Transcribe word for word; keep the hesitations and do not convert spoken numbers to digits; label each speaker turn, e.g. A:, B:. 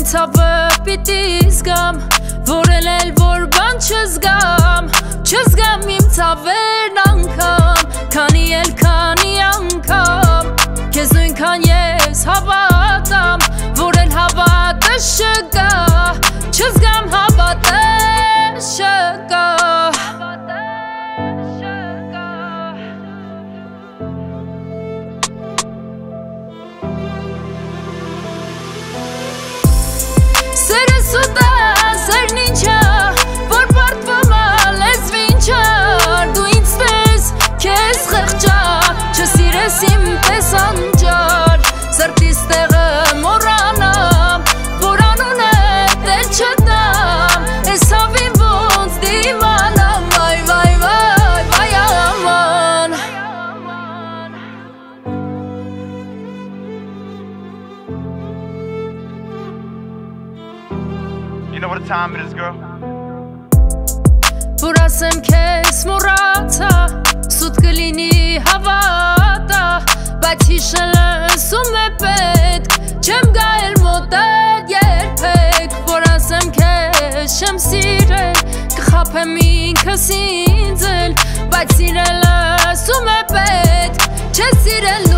A: նույն ցավը պիտի զգամ, որ էլ որ բան չզգամ, չզգամ իմ ցավերն անգամ, քանի էլ քանի անգամ, քեզ նույնքան ես հավատամ, որ էլ հավատը չկա, չզգամ հավատը չկա։ Սերս ու դա սերն ինչա, որ պարտվում ա լեզվին չար, դու ինձ պես քեզ խղճա, չսիրես իմ պես անճար, սրտիս տեղը մոռանամ, որ անուն է դեր չտամ, ես հավին ոնց դիմանամ, վայ վայ վայ վայ աման։
B: You know what time it is, girl?
A: Որ ասեմ քեզ մոռացա, սուտ կլինի հավատա, բայց հիշելը սում է պետք, չեմ գա էլ մոտդ երբեք, որ ասեմ քեզ չեմ սիրել, կխաբեմ ինքս ինձ էլ, բայց սիրելը սում է պետք, չես սիրել